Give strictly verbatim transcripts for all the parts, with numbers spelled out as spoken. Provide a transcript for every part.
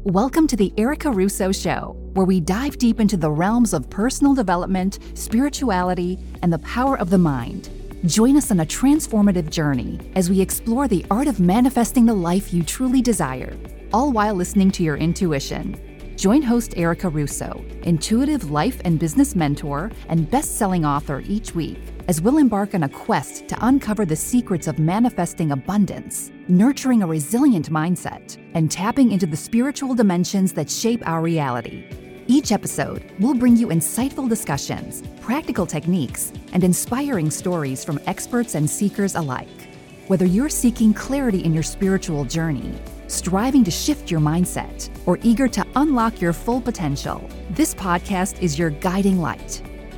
Welcome to the Erica Russo Show, where we dive deep into the realms of personal development, spirituality, and the power of the mind. Join us on a transformative journey as we explore the art of manifesting the life you truly desire, all while listening to your intuition. Join host Erica Russo, intuitive life and business mentor and best-selling author each week, as we'll embark on a quest to uncover the secrets of manifesting abundance, nurturing a resilient mindset, and tapping into the spiritual dimensions that shape our reality. Each episode will bring you insightful discussions, practical techniques, and inspiring stories from experts and seekers alike. Whether you're seeking clarity in your spiritual journey, striving to shift your mindset, or eager to unlock your full potential, this podcast is your guiding light.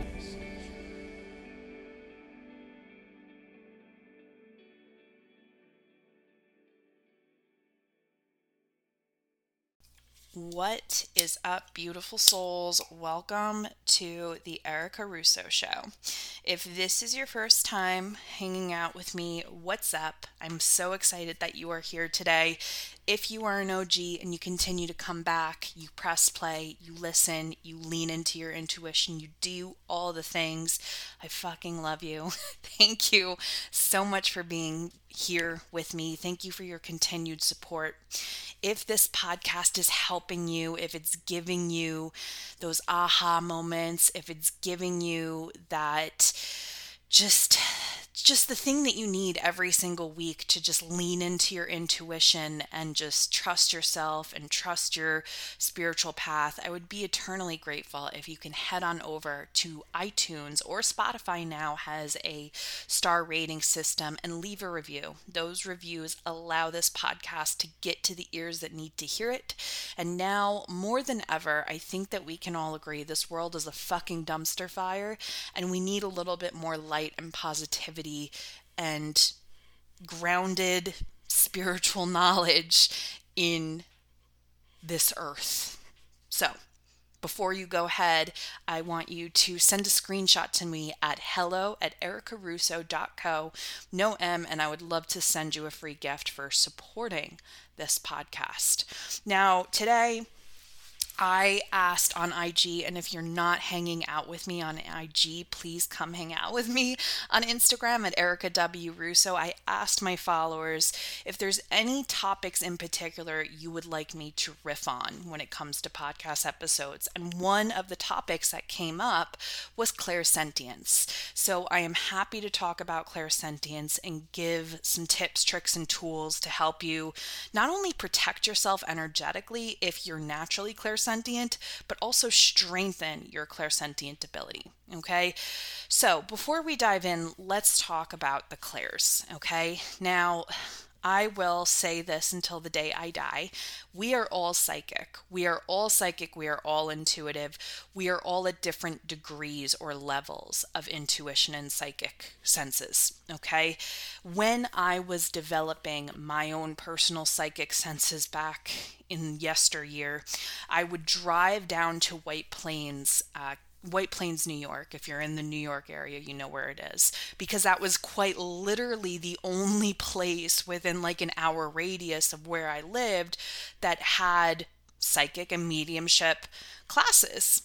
What is up, beautiful souls? Welcome to the Erica Russo Show. If this is your first time hanging out with me, what's up? I'm so excited that you are here today. If you are an O G and you continue to come back, you press play, you listen, you lean into your intuition, you do all the things, I fucking love you. Thank you so much for being here with me. Thank you for your continued support. If this podcast is helping you, if it's giving you those aha moments, if it's giving you that just just the thing that you need every single week to just lean into your intuition and just trust yourself and trust your spiritual path, I would be eternally grateful if you can head on over to iTunes, or Spotify now has a star rating system, and leave a review. Those reviews allow this podcast to get to the ears that need to hear it. And now more than ever, I think that we can all agree this world is a fucking dumpster fire, and we need a little bit more light and positivity and grounded spiritual knowledge in this earth. So, before you go ahead, I want you to send a screenshot to me at hello at erica russo dot co, no M, and I would love to send you a free gift for supporting this podcast. Now, today, I asked on I G, and if you're not hanging out with me on I G, please come hang out with me on Instagram at Erica W. Russo. I asked my followers if there's any topics in particular you would like me to riff on when it comes to podcast episodes. And one of the topics that came up was clairsentience. So I am happy to talk about clairsentience and give some tips, tricks, and tools to help you not only protect yourself energetically if you're naturally clairsentient, but also strengthen your clairsentient ability. Okay, so before we dive in, let's talk about the clairs. Okay, now I will say this until the day I die. We are all psychic. We are all psychic. We are all intuitive. We are all at different degrees or levels of intuition and psychic senses. Okay. When I was developing my own personal psychic senses back in yesteryear, I would drive down to White Plains, uh, White Plains, New York. If you're in the New York area, you know where it is, because that was quite literally the only place within like an hour radius of where I lived that had psychic and mediumship classes.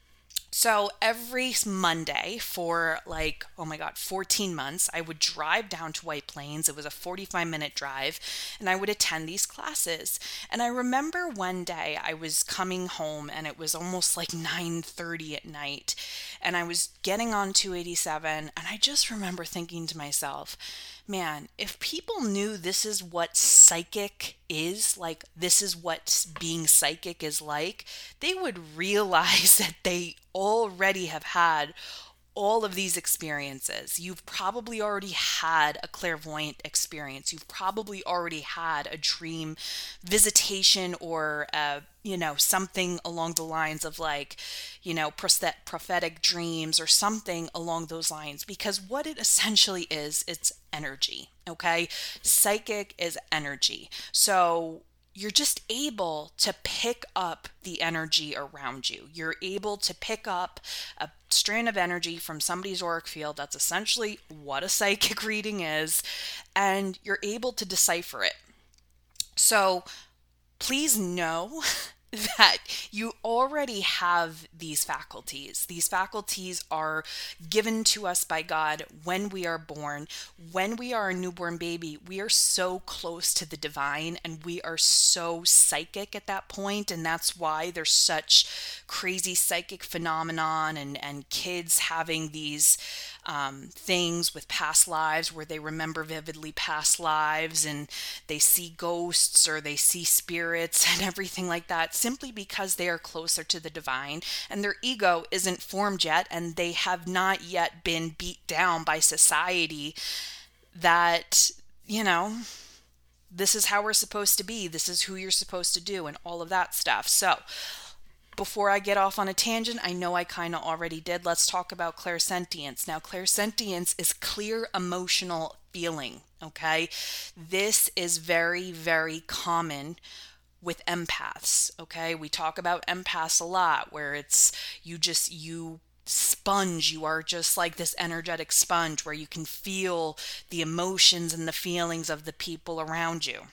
So every Monday for like, oh my God, fourteen months, I would drive down to White Plains. It was a forty-five minute drive, and I would attend these classes. And I remember one day I was coming home and it was almost like nine thirty at night, and I was getting on two eighty-seven, and I just remember thinking to myself, man, if people knew this is what psychic is, like this is what being psychic is like, they would realize that they already have had all of these experiences. You've probably already had a clairvoyant experience. You've probably already had a dream visitation, or, uh, you know, something along the lines of like, you know, prophetic dreams or something along those lines. Because what it essentially is, it's energy, okay? Psychic is energy. So you're just able to pick up the energy around you. You're able to pick up a strand of energy from somebody's auric field. That's essentially what a psychic reading is. And you're able to decipher it. So please know that you already have these faculties. These faculties are given to us by God when we are born. When we are a newborn baby, we are so close to the divine and we are so psychic at that point. And that's why there's such crazy psychic phenomenon and, and kids having these um, things with past lives where they remember vividly past lives and they see ghosts or they see spirits and everything like that, simply because they are closer to the divine and their ego isn't formed yet and they have not yet been beat down by society that, you know, this is how we're supposed to be, this is who you're supposed to do, and all of that stuff. So before I get off on a tangent, I know I kind of already did. Let's talk about clairsentience. Now, clairsentience is clear emotional feeling, okay? This is very, very common with empaths, okay? We talk about empaths a lot, where it's you just, you sponge, you are just like this energetic sponge where you can feel the emotions and the feelings of the people around you.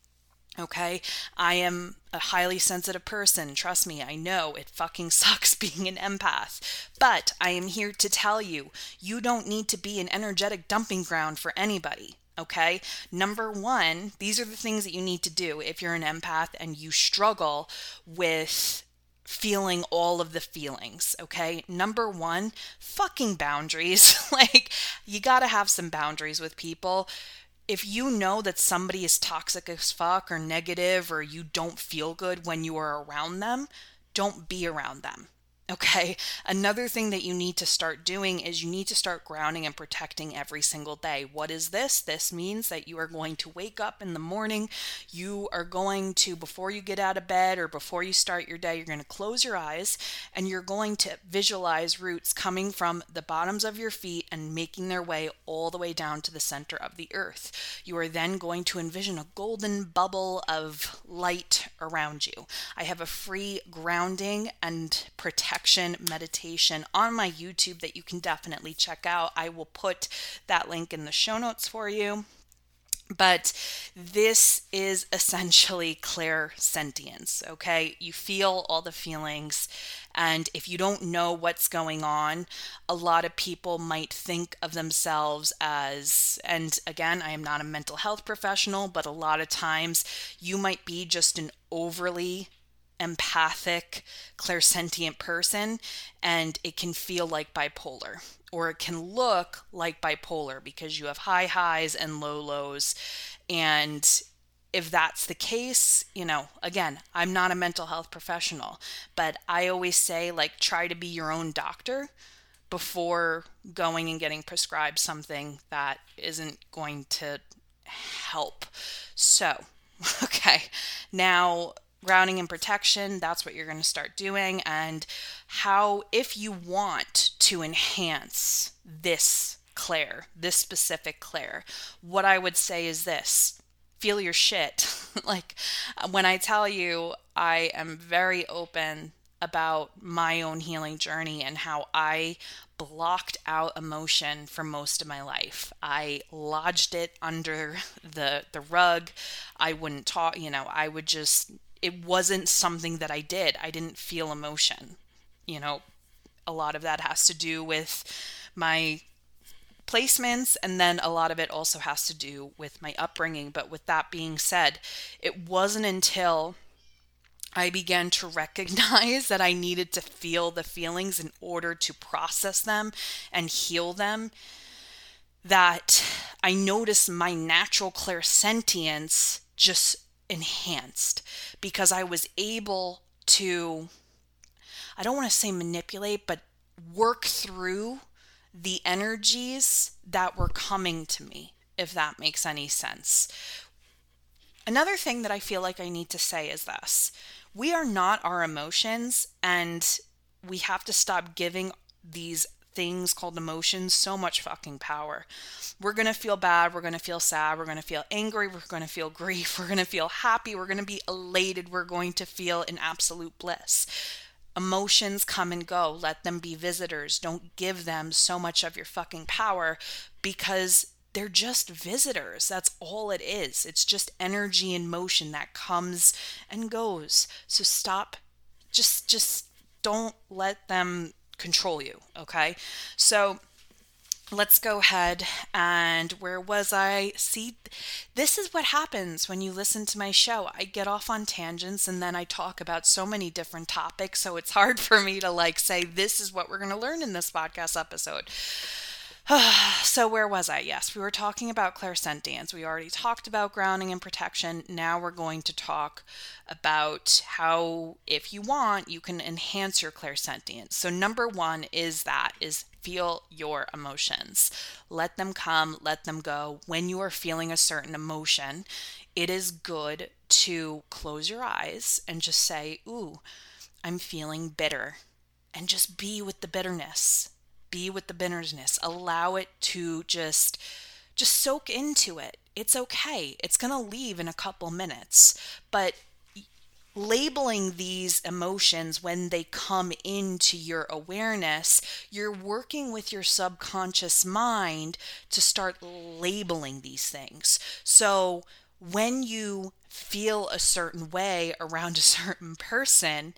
Okay, I am a highly sensitive person. Trust me, I know it fucking sucks being an empath. But I am here to tell you, you don't need to be an energetic dumping ground for anybody. Okay, number one, these are the things that you need to do if you're an empath and you struggle with feeling all of the feelings. Okay, number one, fucking boundaries. Like, you gotta have some boundaries with people. If you know that somebody is toxic as fuck or negative or you don't feel good when you are around them, don't be around them. Okay. Another thing that you need to start doing is you need to start grounding and protecting every single day. What is this? This means that you are going to wake up in the morning. You are going to, before you get out of bed or before you start your day, you're going to close your eyes and you're going to visualize roots coming from the bottoms of your feet and making their way all the way down to the center of the earth. You are then going to envision a golden bubble of light around you. I have a free grounding and protection meditation on my YouTube that you can definitely check out. I will put that link in the show notes for you. But this is essentially clairsentience, okay? You feel all the feelings, and if you don't know what's going on, a lot of people might think of themselves as, and again, I am not a mental health professional, but a lot of times you might be just an overly empathic, clairsentient person, and it can feel like bipolar, or it can look like bipolar because you have high highs and low lows. And if that's the case, you know, again, I'm not a mental health professional, but I always say, like, try to be your own doctor before going and getting prescribed something that isn't going to help. So, okay, now grounding and protection, that's what you're going to start doing. And how, if you want to enhance this clair, this specific clair, what I would say is this: feel your shit. Like, when I tell you, I am very open about my own healing journey and how I blocked out emotion for most of my life. I lodged it under the the rug. I wouldn't talk, you know, I would just, it wasn't something that I did. I didn't feel emotion. You know, a lot of that has to do with my placements, and then a lot of it also has to do with my upbringing. But with that being said, it wasn't until I began to recognize that I needed to feel the feelings in order to process them and heal them that I noticed my natural clairsentience just enhanced, because I was able to, I don't want to say manipulate, but work through the energies that were coming to me, if that makes any sense. Another thing that I feel like I need to say is this: we are not our emotions, and we have to stop giving these things called emotions so much fucking power. We're going to feel bad, we're going to feel sad, we're going to feel angry, we're going to feel grief, we're going to feel happy, we're going to be elated, we're going to feel in absolute bliss. Emotions come and go. Let them be visitors. Don't give them so much of your fucking power, because they're just visitors. That's all it is. It's just energy in motion that comes and goes. So stop, just, just don't let them control you. Okay. So let's go ahead and where was I? See, this is what happens when you listen to my show. I get off on tangents and then I talk about so many different topics. So it's hard for me to like say, this is what we're going to learn in this podcast episode. So where was I? Yes, we were talking about clairsentience. We already talked about grounding and protection. Now we're going to talk about how, if you want, you can enhance your clairsentience. So number one is that, is feel your emotions. Let them come, let them go. When you are feeling a certain emotion, it is good to close your eyes and just say, ooh, I'm feeling bitter. And just be with the bitterness. Be with the bitterness. Allow it to just, just soak into it. It's okay. It's going to leave in a couple minutes. But labeling these emotions when they come into your awareness, you're working with your subconscious mind to start labeling these things. So when you feel a certain way around a certain person,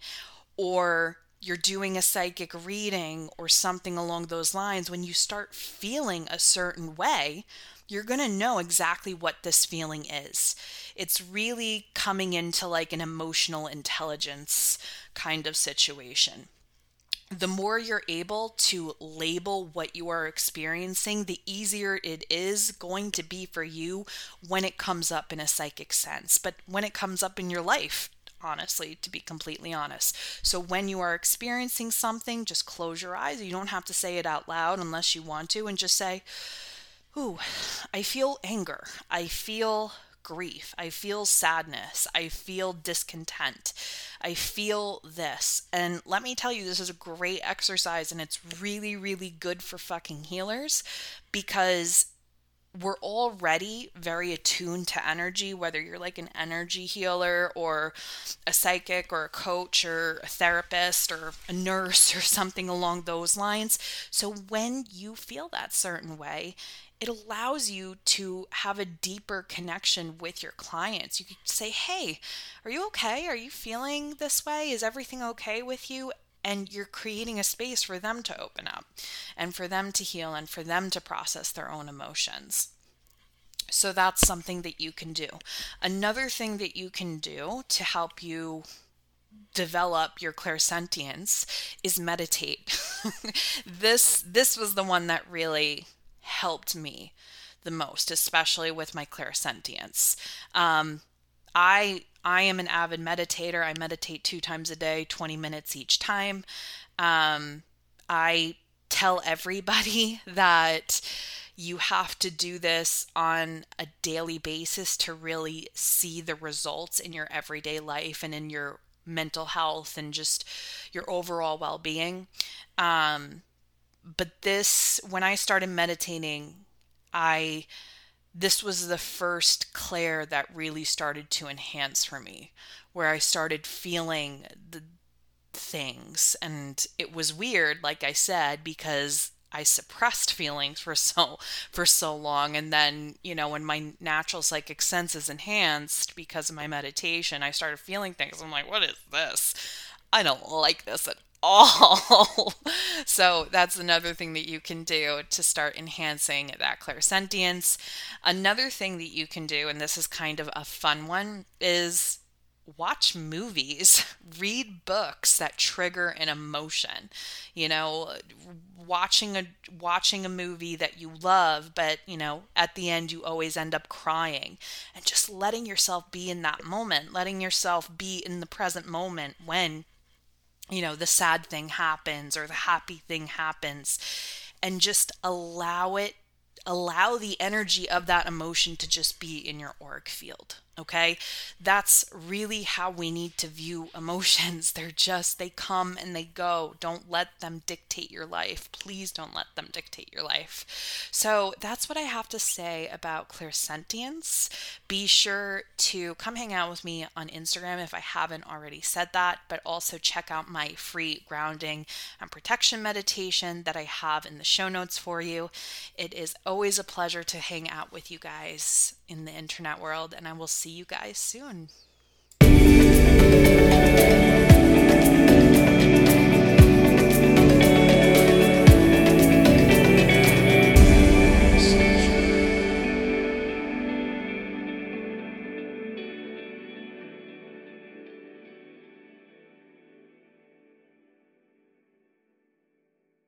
or you're doing a psychic reading or something along those lines, when you start feeling a certain way, you're going to know exactly what this feeling is. It's really coming into like an emotional intelligence kind of situation. The more you're able to label what you are experiencing, the easier it is going to be for you when it comes up in a psychic sense, but when it comes up in your life, honestly, to be completely honest. So when you are experiencing something, just close your eyes. You don't have to say it out loud unless you want to, and just say, ooh, I feel anger. I feel grief. I feel sadness. I feel discontent. I feel this. And let me tell you, this is a great exercise, and it's really, really good for fucking healers, because we're already very attuned to energy, whether you're like an energy healer or a psychic or a coach or a therapist or a nurse or something along those lines. So when you feel that certain way, it allows you to have a deeper connection with your clients. You could say, hey, are you okay? Are you feeling this way? Is everything okay with you? And you're creating a space for them to open up and for them to heal and for them to process their own emotions. So that's something that you can do. Another thing that you can do to help you develop your clairsentience is meditate. This this was the one that really helped me the most, especially with my clairsentience. Um, I I am an avid meditator. I meditate two times a day, twenty minutes each time. Um, I tell everybody that you have to do this on a daily basis to really see the results in your everyday life and in your mental health and just your overall well-being. Um, but this, when I started meditating, I, this was the first clair that really started to enhance for me, where I started feeling the things. And it was weird, like I said, because I suppressed feelings for so for so long, and then, you know, when my natural psychic sense is enhanced because of my meditation, I started feeling things. I'm like, what is this? I don't like this at all. So that's another thing that you can do to start enhancing that clairsentience. Another thing that you can do, and this is kind of a fun one, is watch movies, read books that trigger an emotion. You know, watching a watching a movie that you love, but, you know, at the end you always end up crying, and just letting yourself be in that moment, letting yourself be in the present moment when, you know, the sad thing happens or the happy thing happens, and just allow it, allow the energy of that emotion to just be in your auric field. Okay, that's really how we need to view emotions. They're just, they come and they go. Don't let them dictate your life. Please don't let them dictate your life. So that's what I have to say about clairsentience. Be sure to come hang out with me on Instagram if I haven't already said that, but also check out my free grounding and protection meditation that I have in the show notes for you. It is always a pleasure to hang out with you guys in the internet world, and I will see you guys soon.